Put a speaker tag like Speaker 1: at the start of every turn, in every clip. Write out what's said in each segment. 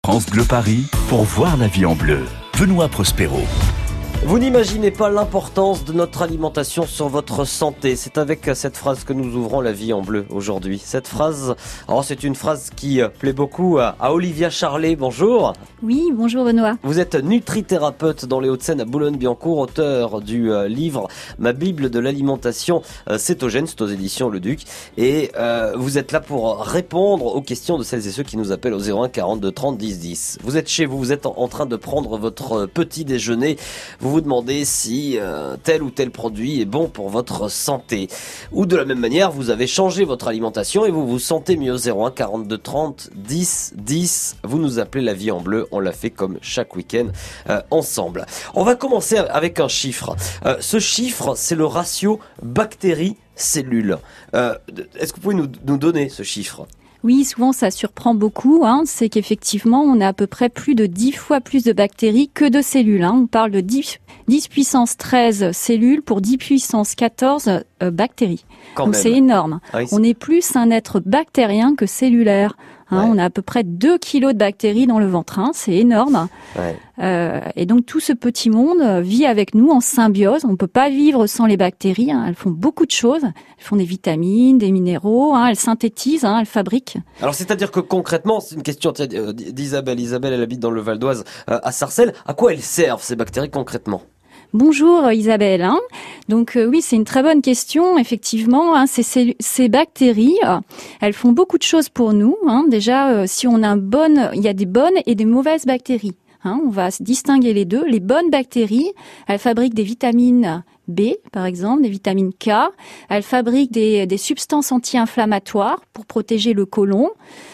Speaker 1: France Bleu Paris pour voir la vie en bleu. Benoît Prospero.
Speaker 2: Vous n'imaginez pas l'importance de notre alimentation sur votre santé. C'est avec cette phrase que nous ouvrons la vie en bleu aujourd'hui. Cette phrase, c'est une phrase qui plaît beaucoup à Olivia Charlet. Bonjour.
Speaker 3: Oui, bonjour Benoît.
Speaker 2: Vous êtes nutrithérapeute dans les Hauts-de-Seine à Boulogne-Billancourt, auteur du livre Ma Bible de l'alimentation cétogène, c'est aux éditions Le Duc. Et vous êtes là pour répondre aux questions de celles et ceux qui nous appellent au 01 42 30 10 10. Vous êtes chez vous, vous êtes en train de prendre votre petit déjeuner. Vous demandez si tel ou tel produit est bon pour votre santé. Ou de la même manière, vous avez changé votre alimentation et vous vous sentez mieux. 01 42 30 10 10. Vous nous appelez la vie en bleu. On l'a fait comme chaque week-end ensemble. On va commencer avec un chiffre. Ce chiffre, c'est le ratio bactéries-cellules. Est-ce que vous pouvez nous donner ce chiffre ?
Speaker 3: Oui, souvent ça surprend beaucoup, c'est qu'effectivement on a à peu près plus de 10 fois plus de bactéries que de cellules. On parle de 10 puissance 13 cellules pour 10 puissance 14 bactéries. Donc c'est énorme. Ah oui, on est plus un être bactérien que cellulaire. On a à peu près 2 kilos de bactéries dans le ventre, c'est énorme. Ouais. Et donc tout ce petit monde vit avec nous en symbiose. On ne peut pas vivre sans les bactéries. Elles font beaucoup de choses. Elles font des vitamines, des minéraux. Elles synthétisent, elles fabriquent.
Speaker 2: Alors c'est-à-dire que concrètement, c'est une question d'Isabelle. Isabelle, elle habite dans le Val d'Oise, à Sarcelles. À quoi elles servent ces bactéries concrètement ?
Speaker 3: Bonjour Isabelle. Donc oui, c'est une très bonne question. Effectivement, ces bactéries, elles font beaucoup de choses pour nous. Déjà, si on a il y a des bonnes et des mauvaises bactéries. On va distinguer les deux. Les bonnes bactéries, elles fabriquent des vitamines B, par exemple, des vitamines K. Elles fabriquent des substances anti-inflammatoires pour protéger le côlon.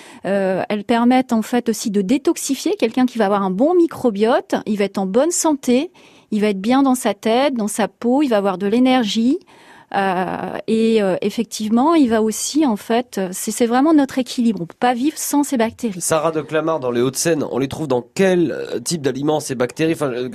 Speaker 3: Elles permettent en fait aussi de détoxifier. Quelqu'un qui va avoir un bon microbiote, il va être en bonne santé. Il va être bien dans sa tête, dans sa peau, il va avoir de l'énergie et effectivement, il va aussi en fait, c'est vraiment notre équilibre. On peut pas vivre sans ces bactéries.
Speaker 2: Sarah de Clamart dans les Hauts-de-Seine, on les trouve dans quel type d'aliments ces bactéries ?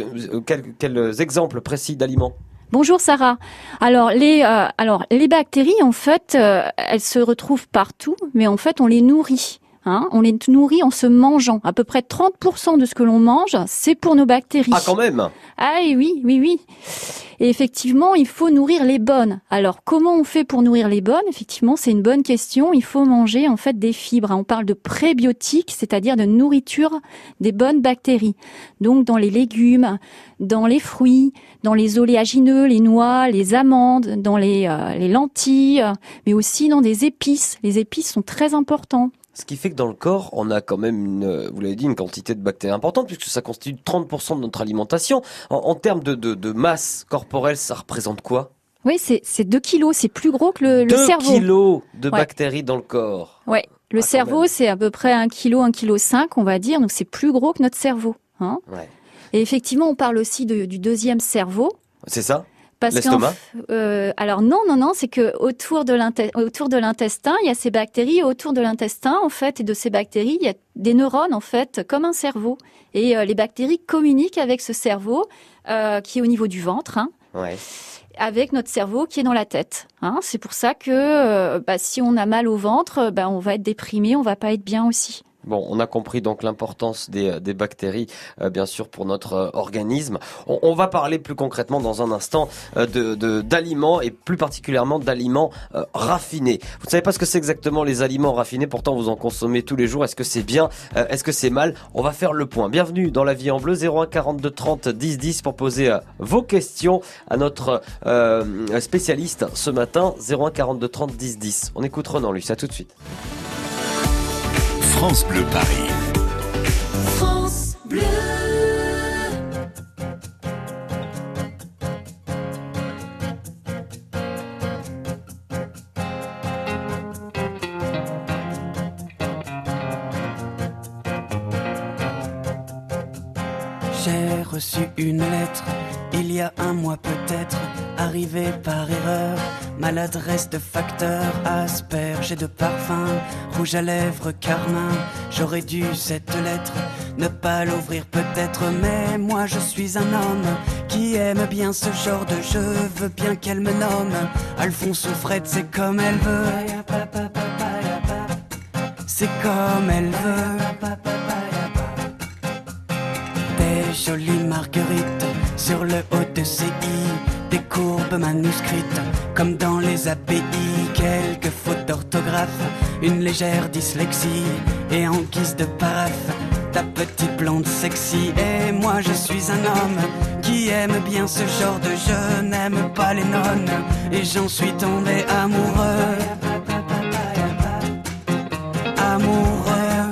Speaker 2: Quels exemples précis d'aliments ?
Speaker 3: Bonjour Sarah. Alors les bactéries en fait, elles se retrouvent partout, mais en fait on les nourrit. On les nourrit en se mangeant. À peu près 30% de ce que l'on mange, c'est pour nos bactéries.
Speaker 2: Ah, quand même.
Speaker 3: Ah oui. Et effectivement, il faut nourrir les bonnes. Alors, comment on fait pour nourrir les bonnes ? Effectivement, c'est une bonne question. Il faut manger en fait des fibres. On parle de prébiotiques, c'est-à-dire de nourriture des bonnes bactéries. Donc, dans les légumes, dans les fruits, dans les oléagineux, les noix, les amandes, dans les lentilles, mais aussi dans des épices. Les épices sont très importants.
Speaker 2: Ce qui fait que dans le corps, on a quand même, vous l'avez dit, une quantité de bactéries importante, puisque ça constitue 30% de notre alimentation. En termes de masse corporelle, ça représente quoi ?
Speaker 3: Oui, c'est 2 kilos, c'est plus gros que le cerveau.
Speaker 2: 2 kilos de bactéries dans le corps.
Speaker 3: Ouais, le cerveau, c'est à peu près 1 kilo, 1,5 kilo, on va dire, donc c'est plus gros que notre cerveau. Ouais. Et effectivement, on parle aussi du deuxième cerveau.
Speaker 2: C'est ça ?
Speaker 3: Parce
Speaker 2: l'estomac ?
Speaker 3: Alors non, c'est que autour de l'intestin, il y a ces bactéries. Autour de l'intestin, en fait, et de ces bactéries, il y a des neurones, en fait, comme un cerveau. Et les bactéries communiquent avec ce cerveau qui est au niveau du ventre, avec notre cerveau qui est dans la tête. C'est pour ça que si on a mal au ventre, on va être déprimé, on va pas être bien aussi.
Speaker 2: Bon, on a compris donc l'importance des bactéries, bien sûr, pour notre organisme. On va parler plus concrètement dans un instant d'aliments et plus particulièrement d'aliments raffinés. Vous ne savez pas ce que c'est exactement les aliments raffinés, pourtant vous en consommez tous les jours. Est-ce que c'est bien ? Est-ce que c'est mal ? On va faire le point. Bienvenue dans La Vie en Bleu, 01 42 30 10 10 pour poser vos questions à notre spécialiste ce matin, 01 42 30 10 10. On écoute Renan Luce, à tout de suite.
Speaker 1: France Bleu Paris.
Speaker 4: France Bleu.
Speaker 5: J'ai reçu une lettre, il y a un mois peut-être, arrivée par erreur. Maladresse de facteur, asperge et de parfum, rouge à lèvres, carmin. J'aurais dû cette lettre ne pas l'ouvrir peut-être, mais moi je suis un homme qui aime bien ce genre de je veux bien qu'elle me nomme Alphonse ou Fred, c'est comme elle veut. C'est comme elle veut. jolies marguerites sur le haut de ses i, des courbes manuscrites comme dans les API, quelques fautes d'orthographe, une légère dyslexie et en guise de paraphe ta petite blonde sexy. Et moi je suis un homme qui aime bien ce genre de jeu, n'aime pas les nonnes et j'en suis tombé amoureux. Amoureux.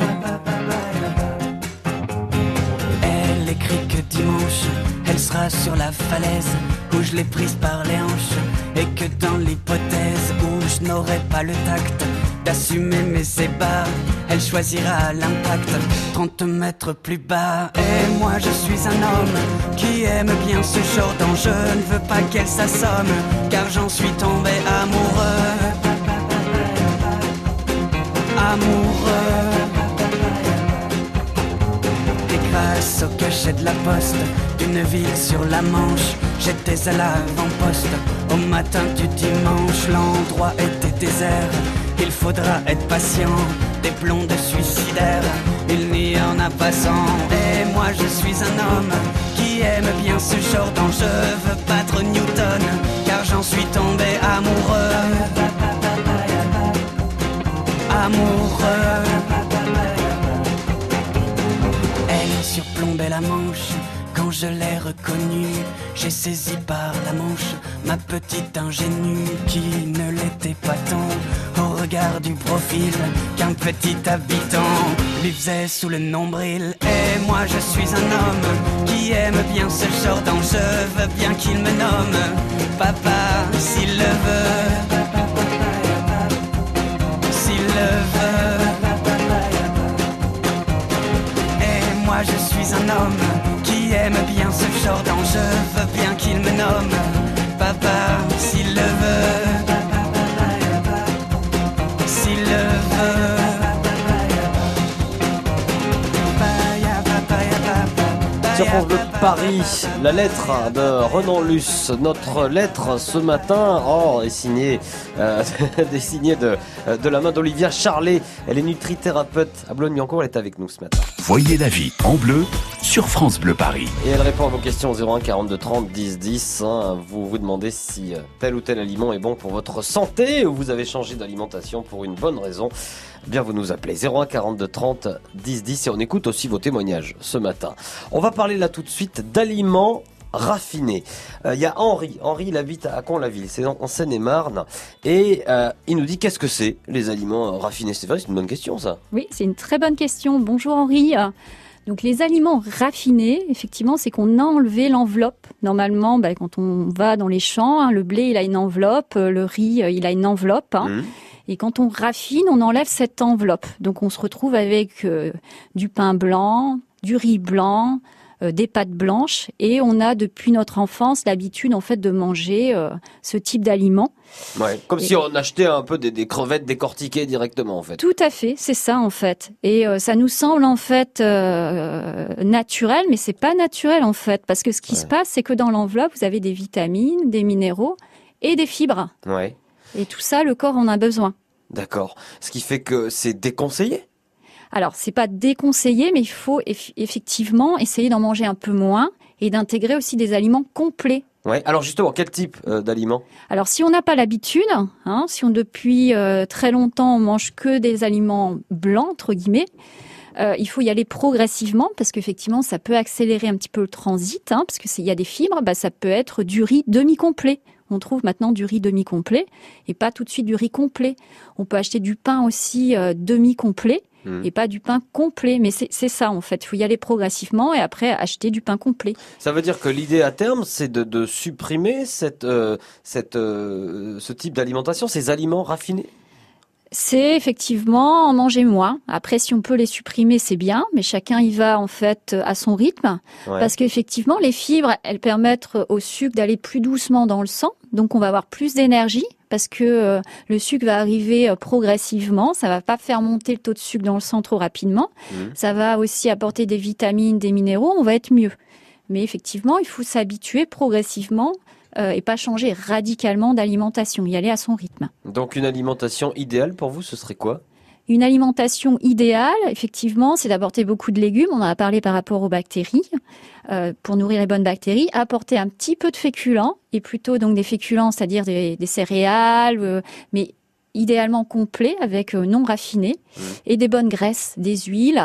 Speaker 5: Elle écrit que dimanche elle sera sur la falaise où je l'ai prise par les hanches, et que dans l'hypothèse où je n'aurai pas le tact d'assumer mes ébats, elle choisira l'impact 30 mètres plus bas. Et moi je suis un homme qui aime bien ce genre d'enjeu, ne veux pas qu'elle s'assomme car j'en suis tombé amoureux. Amoureux. Et grâce au cachet de la poste d'une ville sur la Manche, j'étais à l'avant-poste au matin du dimanche. L'endroit était désert, il faudra être patient, des blondes suicidaires, il n'y en a pas 100. Et moi je suis un homme qui aime bien ce genre d'enjeu, veux battre Newton car j'en suis tombé amoureux. Amoureux. Elle surplombait la Manche quand je l'ai reconnue, j'ai saisi par la manche ma petite ingénue qui ne l'était pas tant au regard du profil qu'un petit habitant lui faisait sous le nombril. Et moi je suis un homme qui aime bien ce genre d'enjeu, veux bien qu'il me nomme papa s'il le veut, s'il le veut. Et moi je suis un homme qui aime bien ce genre d'enjeu, veux bien qu'il me nomme papa s'il le veut, s'il le veut.
Speaker 2: Sur France Bleu Paris, la lettre de Renan Luce. Notre lettre ce matin est signée, est signée de la main d'Olivia Charlet. Elle est nutrithérapeute à Boulogne-Billancourt. Elle est avec nous ce matin.
Speaker 1: Voyez la vie en bleu sur France Bleu Paris.
Speaker 2: Et elle répond à vos questions au 01 42 30 10 10. Vous vous demandez si tel ou tel aliment est bon pour votre santé ou vous avez changé d'alimentation pour une bonne raison. Bien, vous nous appelez 01 42 30 10 10 et on écoute aussi vos témoignages ce matin. On va parler là tout de suite d'aliments raffinés. Il y a Henri. Henri, il habite à Con-la-Ville, c'est en Seine-et-Marne. Et il nous dit qu'est-ce que c'est les aliments raffinés. C'est vrai, c'est une bonne question ça.
Speaker 3: Oui, c'est une très bonne question. Bonjour Henri. Donc les aliments raffinés, effectivement, c'est qu'on a enlevé l'enveloppe. Normalement, quand on va dans les champs, le blé, il a une enveloppe, le riz, il a une enveloppe. Et quand on raffine, on enlève cette enveloppe. Donc on se retrouve avec du pain blanc, du riz blanc, des pâtes blanches, et on a depuis notre enfance l'habitude en fait de manger ce type d'aliments.
Speaker 2: Ouais, comme si on achetait un peu des crevettes décortiquées directement en fait.
Speaker 3: Tout à fait, c'est ça en fait. Et ça nous semble en fait naturel, mais c'est pas naturel en fait, parce que ce qui se passe, c'est que dans l'enveloppe, vous avez des vitamines, des minéraux et des fibres.
Speaker 2: Ouais.
Speaker 3: Et tout ça, le corps en a besoin.
Speaker 2: D'accord. Ce qui fait que c'est déconseillé ?
Speaker 3: Alors, c'est pas déconseillé, mais il faut effectivement essayer d'en manger un peu moins et d'intégrer aussi des aliments complets.
Speaker 2: Ouais. Alors justement, quel type d'aliments ?
Speaker 3: Alors, si on n'a pas l'habitude, si on depuis très longtemps on mange que des aliments blancs entre guillemets, il faut y aller progressivement parce qu'effectivement, ça peut accélérer un petit peu le transit, parce que s'il y a des fibres, ça peut être du riz demi-complet. On trouve maintenant du riz demi-complet et pas tout de suite du riz complet. On peut acheter du pain aussi demi-complet et pas du pain complet. Mais c'est ça en fait. Il faut y aller progressivement et après acheter du pain complet.
Speaker 2: Ça veut dire que l'idée à terme, c'est de supprimer ce type d'alimentation, ces aliments raffinés ?
Speaker 3: C'est effectivement en manger moins. Après, si on peut les supprimer, c'est bien, mais chacun y va en fait à son rythme. Ouais. Parce qu'effectivement, les fibres, elles permettent au sucre d'aller plus doucement dans le sang. Donc, on va avoir plus d'énergie parce que le sucre va arriver progressivement. Ça va pas faire monter le taux de sucre dans le sang trop rapidement. Ça va aussi apporter des vitamines, des minéraux. On va être mieux. Mais effectivement, il faut s'habituer progressivement et pas changer radicalement d'alimentation, y aller à son rythme.
Speaker 2: Donc une alimentation idéale pour vous, ce serait quoi ?
Speaker 3: Une alimentation idéale, effectivement, c'est d'apporter beaucoup de légumes. On en a parlé par rapport aux bactéries. Pour nourrir les bonnes bactéries, apporter un petit peu de féculents, et plutôt donc des féculents, c'est-à-dire des céréales, mais idéalement complets, avec non raffinés, et des bonnes graisses, des huiles,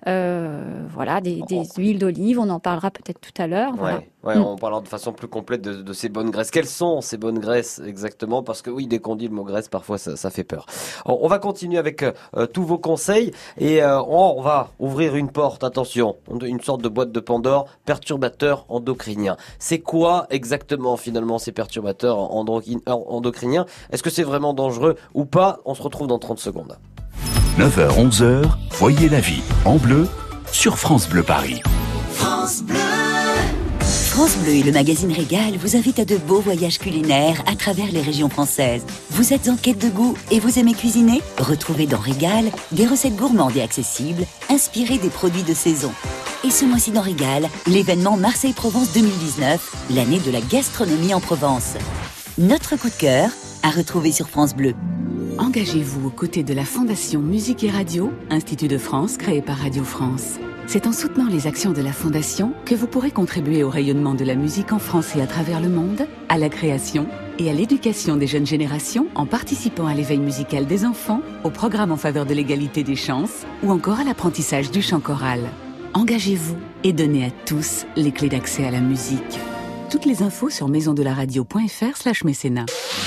Speaker 3: des huiles d'olive, on en parlera peut-être tout à l'heure. Voilà.
Speaker 2: On parlera de façon plus complète de ces bonnes graisses. Quelles sont ces bonnes graisses exactement? Parce que oui, dès qu'on dit le mot graisse, parfois ça fait peur. On va continuer avec tous vos conseils et on va ouvrir une porte, attention, une sorte de boîte de Pandore, perturbateurs endocriniens. C'est quoi exactement finalement ces perturbateurs endocriniens? Est-ce que c'est vraiment dangereux ou pas? On se retrouve dans 30 secondes.
Speaker 1: 9h-11h, voyez la vie en bleu sur France Bleu Paris.
Speaker 4: France Bleu. France Bleu et le magazine Régal vous invitent à de beaux voyages culinaires à travers les régions françaises. Vous êtes en quête de goût et vous aimez cuisiner? Retrouvez dans Régal des recettes gourmandes et accessibles, inspirées des produits de saison. Et ce mois-ci dans Régal, l'événement Marseille-Provence 2019, l'année de la gastronomie en Provence. Notre coup de cœur à retrouver sur France Bleu.
Speaker 6: Engagez-vous aux côtés de la Fondation Musique et Radio, Institut de France créé par Radio France. C'est en soutenant les actions de la Fondation que vous pourrez contribuer au rayonnement de la musique en France et à travers le monde, à la création et à l'éducation des jeunes générations en participant à l'éveil musical des enfants, au programme en faveur de l'égalité des chances ou encore à l'apprentissage du chant choral. Engagez-vous et donnez à tous les clés d'accès à la musique. Toutes les infos sur maisondelaradio.fr/mécénat.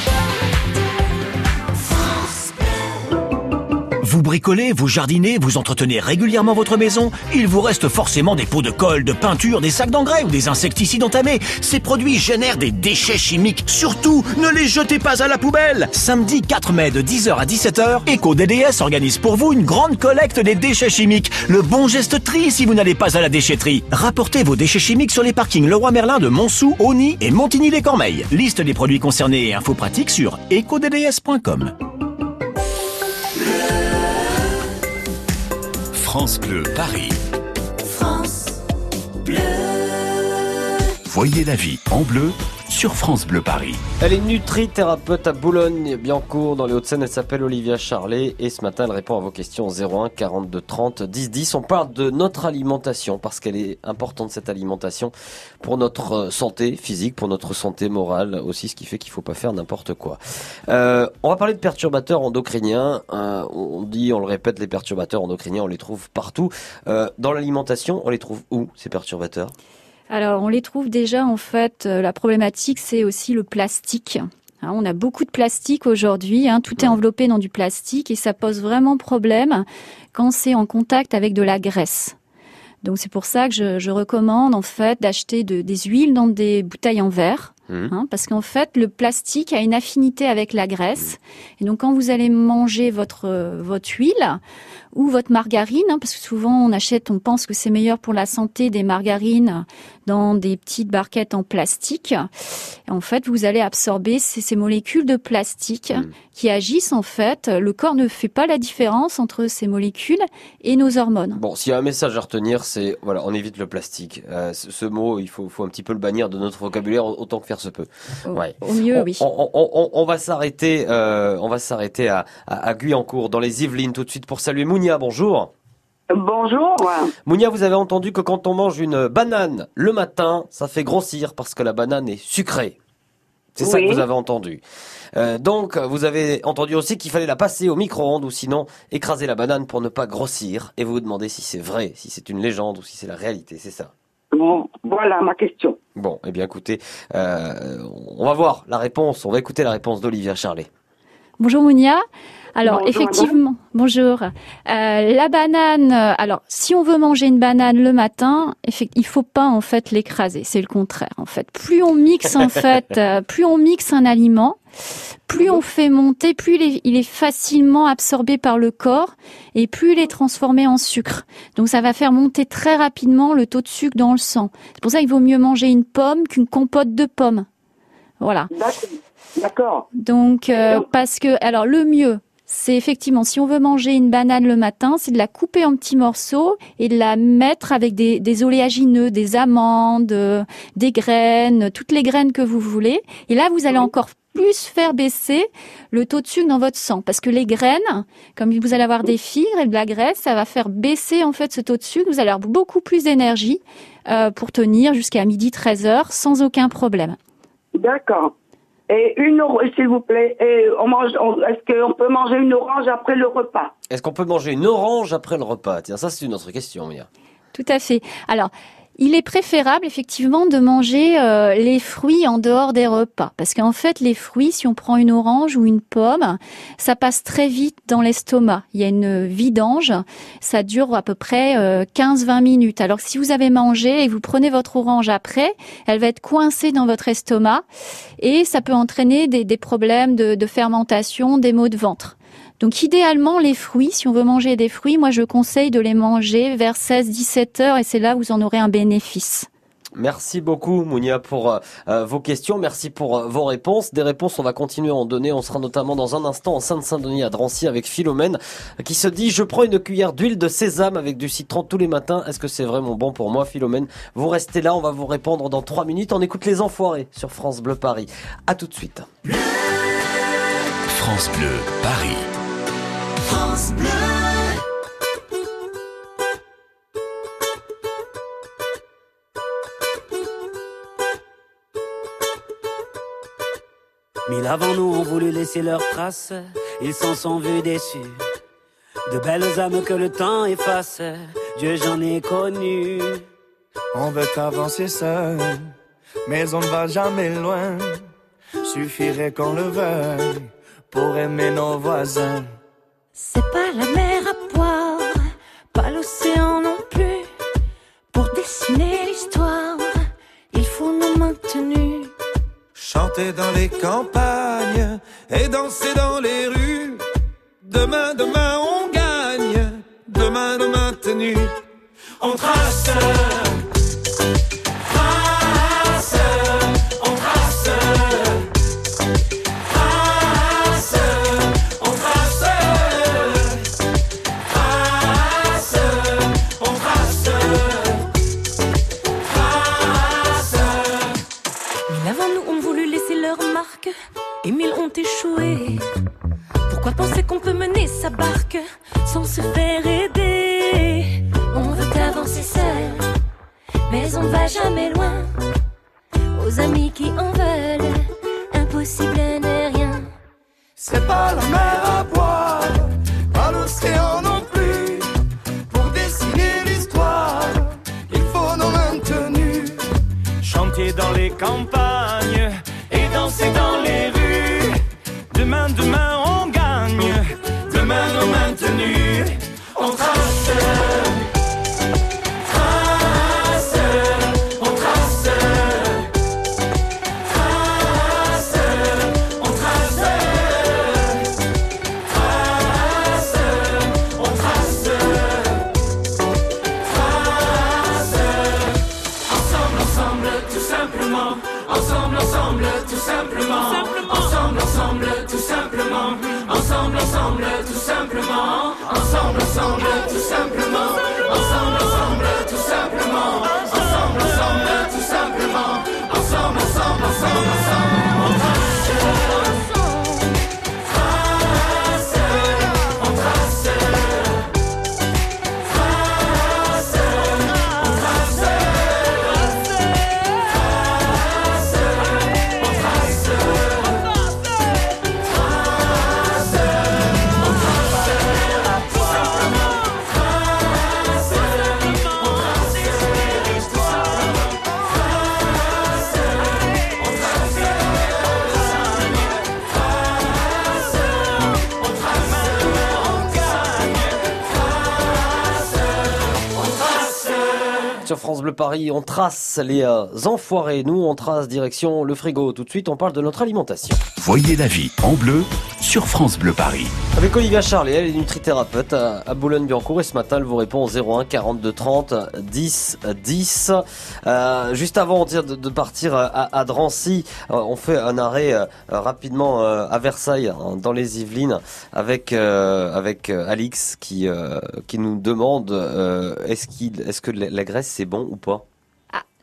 Speaker 7: Vous bricolez, vous jardinez, vous entretenez régulièrement votre maison, il vous reste forcément des pots de colle, de peinture, des sacs d'engrais ou des insecticides entamés. Ces produits génèrent des déchets chimiques. Surtout, ne les jetez pas à la poubelle. Samedi 4 mai de 10h à 17h, EcoDDS organise pour vous une grande collecte des déchets chimiques. Le bon geste tri si vous n'allez pas à la déchetterie. Rapportez vos déchets chimiques sur les parkings Leroy Merlin de Montsou, Auny et Montigny-les-Cormeilles. Liste des produits concernés et infos pratiques sur ecodds.com.
Speaker 1: France Bleu Paris.
Speaker 4: France Bleu.
Speaker 1: Voyez la vie en bleu sur France Bleu Paris.
Speaker 2: Elle est nutrithérapeute à Boulogne-Billancourt dans les Hauts-de-Seine. Elle s'appelle Olivia Charlet et ce matin elle répond à vos questions 01 42 30 10 10. On parle de notre alimentation parce qu'elle est importante, cette alimentation, pour notre santé physique, pour notre santé morale aussi, ce qui fait qu'il faut pas faire n'importe quoi. On va parler de perturbateurs endocriniens. On le répète, les perturbateurs endocriniens, on les trouve partout. Dans l'alimentation, on les trouve où ces perturbateurs ?
Speaker 3: Alors, on les trouve déjà, en fait, la problématique, c'est aussi le plastique. On a beaucoup de plastique aujourd'hui, tout est enveloppé dans du plastique et ça pose vraiment problème quand c'est en contact avec de la graisse. Donc, c'est pour ça que je recommande, en fait, d'acheter des huiles dans des bouteilles en verre. Parce qu'en fait, le plastique a une affinité avec la graisse. Et donc, quand vous allez manger votre huile ou votre margarine, parce que souvent on pense que c'est meilleur pour la santé des margarines dans des petites barquettes en plastique. Et en fait, vous allez absorber ces molécules de plastique qui agissent en fait. Le corps ne fait pas la différence entre ces molécules et nos hormones.
Speaker 2: Bon, s'il y a un message à retenir, c'est voilà, on évite le plastique. Ce mot, il faut un petit peu le bannir de notre vocabulaire autant que faire se peut.
Speaker 3: Au mieux, oui.
Speaker 2: On va s'arrêter. À Guyancourt, dans les Yvelines, tout de suite pour saluer Mounia. Bonjour.
Speaker 8: Bonjour.
Speaker 2: Mounia, vous avez entendu que quand on mange une banane le matin, ça fait grossir parce que la banane est sucrée. C'est ça que vous avez entendu. Donc, vous avez entendu aussi qu'il fallait la passer au micro-ondes ou sinon écraser la banane pour ne pas grossir. Et vous vous demandez si c'est vrai, si c'est une légende ou si c'est la réalité, c'est ça?
Speaker 8: Bon, voilà ma question.
Speaker 2: Bon, eh bien écoutez, on va voir la réponse, on va écouter la réponse d'Olivia Charlet.
Speaker 3: Bonjour Mounia. Alors
Speaker 8: bonjour,
Speaker 3: effectivement, bonjour. La banane, alors si on veut manger une banane le matin, il faut pas en fait l'écraser, c'est le contraire en fait. Plus on mixe plus on mixe un aliment, plus on fait monter, plus il est facilement absorbé par le corps et plus il est transformé en sucre. Donc ça va faire monter très rapidement le taux de sucre dans le sang. C'est pour ça qu'il vaut mieux manger une pomme qu'une compote de pommes. Voilà.
Speaker 8: D'accord.
Speaker 3: Donc parce que alors le mieux, c'est effectivement, si on veut manger une banane le matin, c'est de la couper en petits morceaux et de la mettre avec des oléagineux, des amandes, des graines, toutes les graines que vous voulez. Et là, vous allez encore plus faire baisser le taux de sucre dans votre sang. Parce que les graines, comme vous allez avoir des fibres et de la graisse, ça va faire baisser en fait ce taux de sucre. Vous allez avoir beaucoup plus d'énergie pour tenir jusqu'à midi 13h sans aucun problème.
Speaker 8: D'accord. Et une orange, s'il vous plaît. Et est-ce qu'on peut manger une orange après le repas?
Speaker 2: Est-ce qu'on peut manger une orange après le repas? Tiens, ça c'est une autre question, Mia.
Speaker 3: Tout à fait. Alors, il est préférable effectivement de manger les fruits en dehors des repas. Parce qu'en fait, les fruits, si on prend une orange ou une pomme, ça passe très vite dans l'estomac. Il y a une vidange, ça dure à peu près 15-20 minutes. Alors que si vous avez mangé et que vous prenez votre orange après, elle va être coincée dans votre estomac et ça peut entraîner des problèmes de fermentation, des maux de ventre. Donc idéalement, les fruits, si on veut manger des fruits, moi je conseille de les manger vers 16-17 heures et c'est là où vous en aurez un bénéfice.
Speaker 2: Merci beaucoup Mounia pour vos questions, merci pour vos réponses. Des réponses, on va continuer à en donner. On sera notamment dans un instant en Seine-Saint-Denis à Drancy avec Philomène qui se dit « Je prends une cuillère d'huile de sésame avec du citron tous les matins. Est-ce que c'est vraiment bon pour moi ?» Philomène, vous restez là, on va vous répondre dans 3 minutes. On écoute Les Enfoirés sur France Bleu Paris. À tout de suite.
Speaker 1: France Bleu Paris.
Speaker 9: France Bleu.
Speaker 5: Mille avant nous ont voulu laisser leurs traces, ils s'en sont vus déçus. De belles âmes que le temps efface, Dieu j'en ai connu.
Speaker 10: On veut avancer seul, mais on ne va jamais loin. Suffirait qu'on le veuille pour aimer nos voisins.
Speaker 9: C'est pas la mer à boire, pas l'océan non plus. Pour dessiner l'histoire, il faut nos mains tenues.
Speaker 10: Chanter dans les campagnes et danser dans les rues. Demain, demain on gagne, demain, demain tenue. On trace, trace, on trace, trace, on trace, trace, on trace, trace.
Speaker 9: Mille avant nous ont voulu laisser leur marque et mille ont échoué. Pourquoi penser qu'on peut mener sa barque sans se faire aider? On veut avancer seul, mais on ne va jamais loin. Aux amis qui en veulent, impossible n'est rien.
Speaker 10: C'est pas la mer à boire, pas l'océan non plus. Pour dessiner l'histoire, il faut nos mains tenues.
Speaker 5: Chanter dans les campagnes et danser dans les rues. Demain, demain on gagne, demain nos mains tenues.
Speaker 10: On trace, trace, on trace, trace, on trace, trace, on trace, trace. Ensemble, ensemble, tout simplement. Ensemble, ensemble, tout simplement. Ensemble, ensemble, tout simplement. Ensemble, ensemble, tout simplement. Ensemble, ensemble, tout simplement. Ensemble, ensemble, tout simplement. Ensemble, ensemble, tout simplement. Ensemble, ensemble, ensemble, ensemble. On trace, trace, on trace, trace, on trace, trace, on trace.
Speaker 2: Sur France Bleu Paris, on trace les enfoirés. Nous, on trace direction le frigo. Tout de suite, on parle de notre alimentation.
Speaker 1: Voyez la vie en bleu sur France Bleu Paris.
Speaker 2: Avec Olivia Charlet, elle est nutrithérapeute à Boulogne-Billancourt et ce matin, elle vous répond au 01 42 30 10 10. Juste avant de partir à Drancy, on fait un arrêt rapidement à Versailles, hein, dans les Yvelines, avec Alix qui nous demande est-ce que la graisse c'est bon ou pas?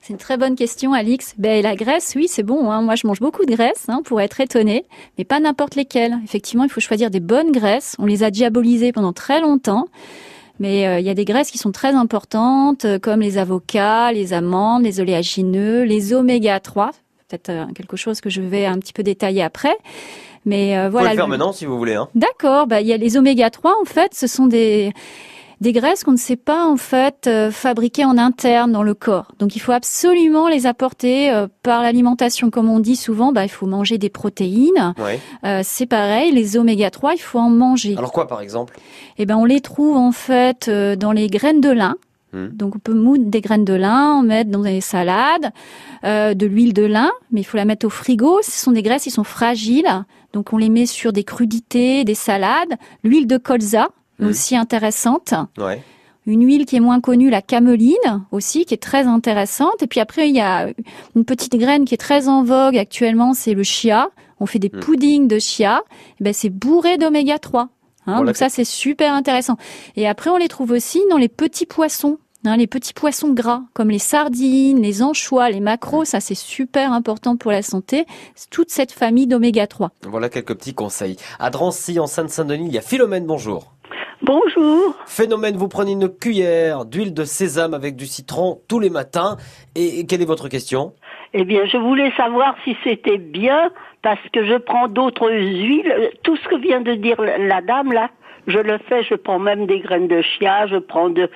Speaker 3: C'est une très bonne question, Alix. La graisse, oui, c'est bon. Moi, je mange beaucoup de graisse, pour être étonnée, mais pas n'importe lesquelles. Effectivement, il faut choisir des bonnes graisses. On les a diabolisées pendant très longtemps. Mais il y a des graisses qui sont très importantes, comme les avocats, les amandes, les oléagineux, les oméga 3. Peut-être quelque chose que je vais un petit peu détailler après. Mais
Speaker 2: voilà. Vous pouvez le faire maintenant si vous voulez.
Speaker 3: D'accord. Il y a les oméga 3. En fait, ce sont des graisses qu'on ne sait pas en fait fabriquer en interne dans le corps. Donc il faut absolument les apporter par l'alimentation. Comme on dit souvent, il faut manger des protéines. Ouais. C'est pareil, les oméga 3, il faut en manger.
Speaker 2: Alors quoi par exemple ?
Speaker 3: On les trouve en fait dans les graines de lin. Donc on peut moudre des graines de lin, en mettre dans des salades, de l'huile de lin, mais il faut la mettre au frigo. Ce sont des graisses qui sont fragiles, donc on les met sur des crudités, des salades. L'huile de colza, aussi intéressante. Ouais. Une huile qui est moins connue, la cameline aussi, qui est très intéressante. Et puis après, il y a une petite graine qui est très en vogue actuellement, c'est le chia. On fait des puddings de chia. C'est bourré d'oméga 3. Donc ça, c'est super intéressant. Et après, on les trouve aussi dans les petits poissons. Les petits poissons gras, comme les sardines, les anchois, les maquereaux, ça c'est super important pour la santé. C'est toute cette famille d'oméga 3.
Speaker 2: Voilà quelques petits conseils. À Drancy, en Seine-Saint-Denis, il y a Philomène, bonjour.
Speaker 11: Bonjour.
Speaker 2: Phénomène, vous prenez une cuillère d'huile de sésame avec du citron tous les matins. Et quelle est votre question ?
Speaker 11: Eh bien, je voulais savoir si c'était bien, parce que je prends d'autres huiles. Tout ce que vient de dire la dame, là, je le fais. Je prends même des graines de chia, je prends des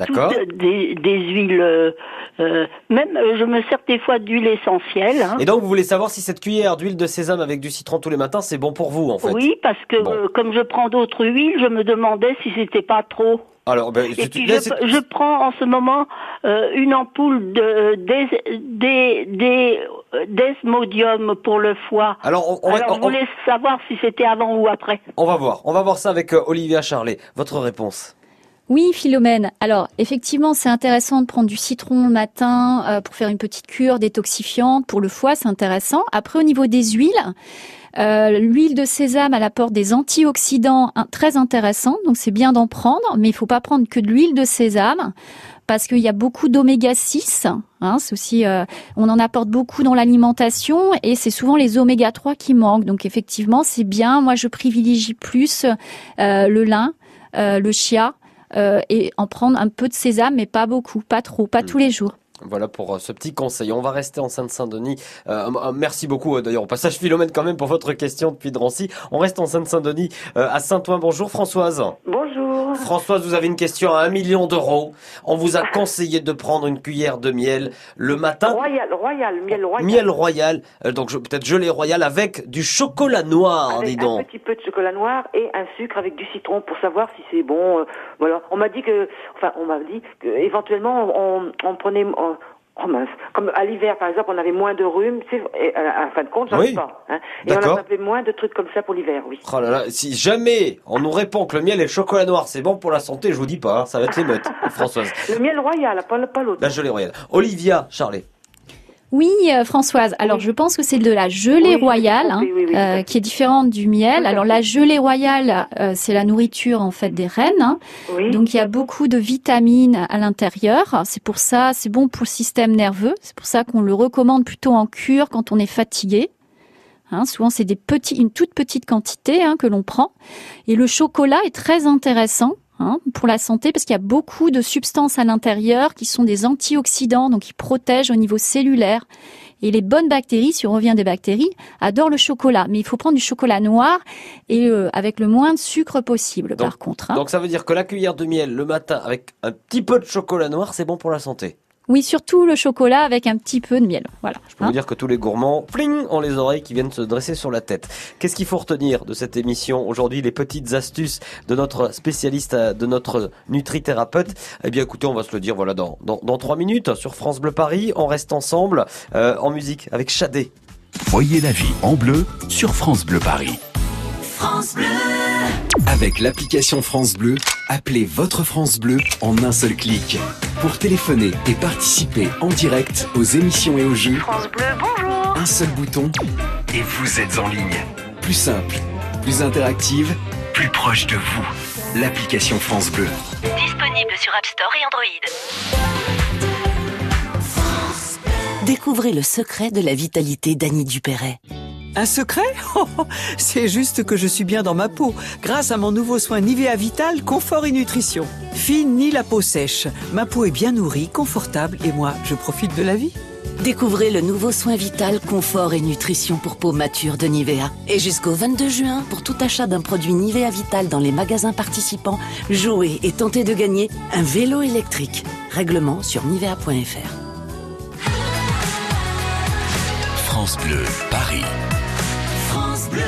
Speaker 11: huiles. Même, je me sers des fois d'huile essentielle.
Speaker 2: Et donc, vous voulez savoir si cette cuillère d'huile de sésame avec du citron tous les matins, c'est bon pour vous, en fait ?
Speaker 11: Oui, parce que comme je prends d'autres huiles, je me demandais si c'était pas trop.
Speaker 2: Alors,
Speaker 11: et puis je prends en ce moment une ampoule d'Esmodium pour le foie. Alors, je voulais savoir si c'était avant ou après.
Speaker 2: On va voir ça avec Olivia Charlet. Votre réponse ?
Speaker 3: Oui, Philomène. Alors, effectivement, c'est intéressant de prendre du citron le matin pour faire une petite cure détoxifiante. Pour le foie, c'est intéressant. Après, au niveau des huiles, l'huile de sésame, elle apporte des antioxydants très intéressants. Donc, c'est bien d'en prendre, mais il faut pas prendre que de l'huile de sésame parce qu'il y a beaucoup d'oméga 6. C'est aussi, on en apporte beaucoup dans l'alimentation et c'est souvent les oméga 3 qui manquent. Donc, effectivement, c'est bien. Moi, je privilégie plus le lin, le chia. Et en prendre un peu de sésame, mais pas beaucoup, pas trop, pas tous les jours.
Speaker 2: Voilà pour ce petit conseil. On va rester en Seine-Saint-Denis. Merci beaucoup d'ailleurs au passage Philomène quand même pour votre question depuis Drancy. On reste en Seine-Saint-Denis à Saint-Ouen. Bonjour Françoise.
Speaker 12: Bonjour.
Speaker 2: Françoise, vous avez une question à 1 million d'euros. On vous a conseillé de prendre une cuillère de miel le matin. Miel royal. Donc peut-être gelée royale avec du chocolat noir, dis donc.
Speaker 12: Un petit peu de chocolat noir et un sucre avec du citron pour savoir si c'est bon. Voilà. On m'a dit que éventuellement on prenait. Comme à l'hiver, par exemple, on avait moins de rhume, à fin de compte, j'en ai pas. Et on avait moins de trucs comme ça pour l'hiver, oui.
Speaker 2: Oh là là, si jamais on nous répond que le miel et le chocolat noir, c'est bon pour la santé, je vous dis pas, ça va être l'émeute, Françoise.
Speaker 12: Le miel royal, pas l'autre.
Speaker 2: La gelée royale. Olivia Charlet.
Speaker 3: Oui, Françoise. Alors, je pense que c'est de la gelée royale, qui est différente du miel. Alors, la gelée royale, c'est la nourriture, en fait, des reines. Donc, il y a beaucoup de vitamines à l'intérieur. C'est pour ça, c'est bon pour le système nerveux. C'est pour ça qu'on le recommande plutôt en cure quand on est fatigué. Souvent, c'est une toute petite quantité que l'on prend. Et le chocolat est très intéressant. Pour la santé, parce qu'il y a beaucoup de substances à l'intérieur qui sont des antioxydants, donc qui protègent au niveau cellulaire. Et les bonnes bactéries, si on revient des bactéries, adorent le chocolat. Mais il faut prendre du chocolat noir et avec le moins de sucre possible, par contre.
Speaker 2: Donc ça veut dire que la cuillère de miel le matin avec un petit peu de chocolat noir, c'est bon pour la santé.
Speaker 3: Oui, surtout le chocolat avec un petit peu de miel. Voilà.
Speaker 2: Je peux vous dire que tous les gourmands, pling, ont les oreilles qui viennent se dresser sur la tête. Qu'est-ce qu'il faut retenir de cette émission aujourd'hui, les petites astuces de notre spécialiste, de notre nutrithérapeute? Eh bien, écoutez, on va se le dire, voilà, dans 3 minutes sur France Bleu Paris. On reste ensemble en musique avec Shadé.
Speaker 1: Voyez la vie en bleu sur France Bleu Paris.
Speaker 4: France Bleu.
Speaker 13: Avec l'application France Bleu, appelez votre France Bleu en un seul clic. Pour téléphoner et participer en direct aux émissions et aux jeux,
Speaker 4: France Bleu, bonjour.
Speaker 13: Un seul bouton et vous êtes en ligne. Plus simple, plus interactive, plus proche de vous. L'application France Bleu.
Speaker 4: Disponible sur App Store et Android. Découvrez le secret de la vitalité d'Annie Dupéret.
Speaker 14: Un secret? C'est juste que je suis bien dans ma peau, grâce à mon nouveau soin Nivea Vital Confort et Nutrition. Fine ni la peau sèche, ma peau est bien nourrie, confortable et moi, je profite de la vie.
Speaker 4: Découvrez le nouveau soin Vital Confort et Nutrition pour peau mature de Nivea. Et jusqu'au 22 juin, pour tout achat d'un produit Nivea Vital dans les magasins participants, jouez et tentez de gagner un vélo électrique. Règlement sur nivea.fr.
Speaker 1: France Bleu, Paris.
Speaker 10: France Bleu.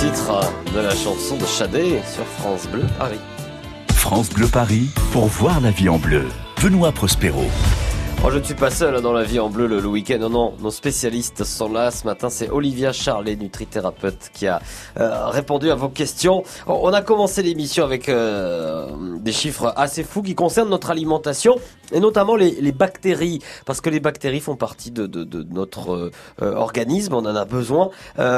Speaker 2: titre de la chanson de Shadé sur France Bleu Paris.
Speaker 1: France Bleu Paris, pour voir la vie en bleu. Benoît Prospero.
Speaker 2: Oh, je ne suis pas seul dans la vie en bleu le week-end. Non, nos spécialistes sont là. Ce matin, c'est Olivia Charlet, nutrithérapeute, qui a répondu à vos questions. On a commencé l'émission avec des chiffres assez fous qui concernent notre alimentation et notamment les bactéries, parce que les bactéries font partie de notre organisme. On en a besoin.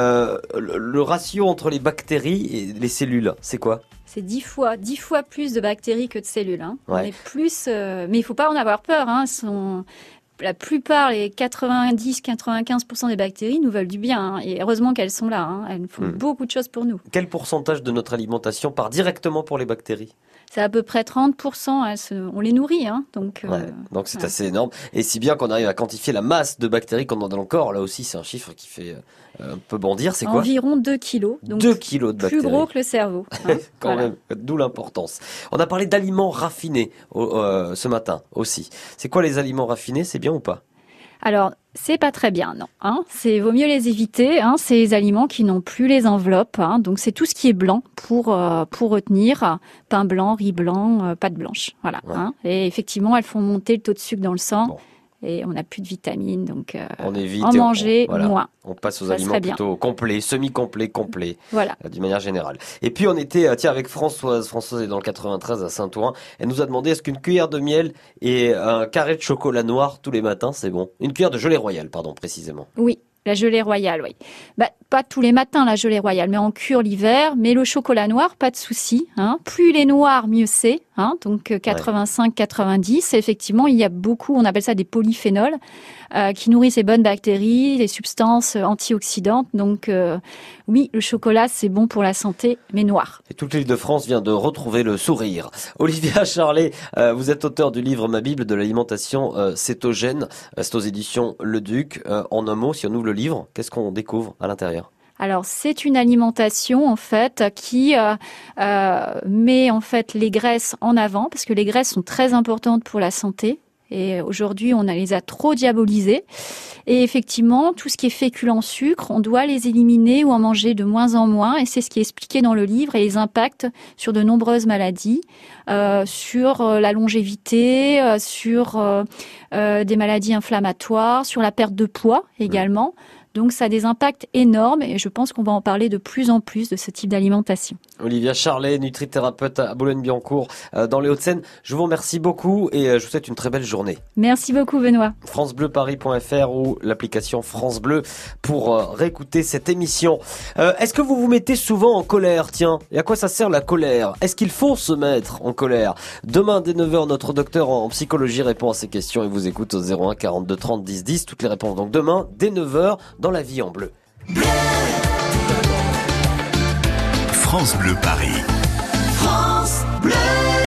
Speaker 2: Le ratio entre les bactéries et les cellules, c'est quoi ?
Speaker 3: C'est 10 fois plus de bactéries que de cellules. Hein.
Speaker 2: Ouais.
Speaker 3: On est plus, mais il faut pas en avoir peur. Hein. La plupart, les 90-95% des bactéries nous veulent du bien. Hein. Et heureusement qu'elles sont là. Hein. Elles font beaucoup de choses pour nous.
Speaker 2: Quel pourcentage de notre alimentation part directement pour les bactéries ?
Speaker 3: C'est à peu près 30%. On les nourrit. Hein. Donc
Speaker 2: c'est assez énorme. Et si bien qu'on arrive à quantifier la masse de bactéries qu'on a dans le corps. Là aussi, c'est un chiffre qui fait un peu bondir. C'est quoi ?
Speaker 3: Environ 2 kilos. Donc
Speaker 2: 2 kilos de bactéries.
Speaker 3: Plus gros que le cerveau. Hein.
Speaker 2: Quand même, d'où l'importance. On a parlé d'aliments raffinés ce matin aussi. C'est quoi les aliments raffinés ? C'est bien ou pas ?
Speaker 3: Alors, c'est pas très bien, non. Hein, vaut mieux les éviter. Hein, c'est les aliments qui n'ont plus les enveloppes. Hein, donc, c'est tout ce qui est blanc pour retenir pain blanc, riz blanc, pâte blanche. Voilà. Ouais. Hein, et effectivement, elles font monter le taux de sucre dans le sang. Bon. Et on n'a plus de vitamines, donc
Speaker 2: on évite
Speaker 3: en manger moins.
Speaker 2: On passe aux aliments plutôt complets, semi-complets, complets,
Speaker 3: voilà.
Speaker 2: D'une manière générale. Et puis on était avec Françoise. Françoise est dans le 93 à Saint-Ouen. Elle nous a demandé est-ce qu'une cuillère de miel et un carré de chocolat noir tous les matins, c'est bon ? Une cuillère de gelée royale, pardon, précisément.
Speaker 3: Oui. La gelée royale, oui. Pas tous les matins, la gelée royale, mais en cure l'hiver. Mais le chocolat noir, pas de souci. Hein. Plus il est noir, mieux c'est. Hein. Donc 85-90. Effectivement, il y a beaucoup, on appelle ça des polyphénols, qui nourrissent les bonnes bactéries, les substances antioxydantes. Donc oui, le chocolat, c'est bon pour la santé, mais noir.
Speaker 2: Et toute l'Île-de-France vient de retrouver le sourire. Olivia Charlet, vous êtes auteur du livre Ma Bible de l'alimentation cétogène. C'est aux éditions Le Duc. En un mot, si on ouvre le livre, qu'est-ce qu'on découvre à l'intérieur ?
Speaker 3: Alors, c'est une alimentation, en fait, qui met, en fait, les graisses en avant, parce que les graisses sont très importantes pour la santé. Et aujourd'hui, on les a trop diabolisées. Et effectivement, tout ce qui est féculent en sucre, on doit les éliminer ou en manger de moins en moins. Et c'est ce qui est expliqué dans le livre et les impacts sur de nombreuses maladies, sur la longévité, sur des maladies inflammatoires, sur la perte de poids également. Donc ça a des impacts énormes et je pense qu'on va en parler de plus en plus de ce type d'alimentation.
Speaker 2: Olivia Charlet, nutrithérapeute à Boulogne-Billancourt dans les Hauts-de-Seine. Je vous remercie beaucoup et je vous souhaite une très belle journée.
Speaker 3: Merci beaucoup Benoît.
Speaker 2: FranceBleuParis.fr ou l'application France Bleu pour réécouter cette émission. Est-ce que vous vous mettez souvent en colère ? Tiens, et à quoi ça sert la colère ? Est-ce qu'il faut se mettre en colère ? Demain dès 9h, notre docteur en psychologie répond à ces questions et vous écoute au 01 42 30 10 10. Toutes les réponses donc demain dès 9h. Dans la vie en bleu.
Speaker 1: France Bleu Paris.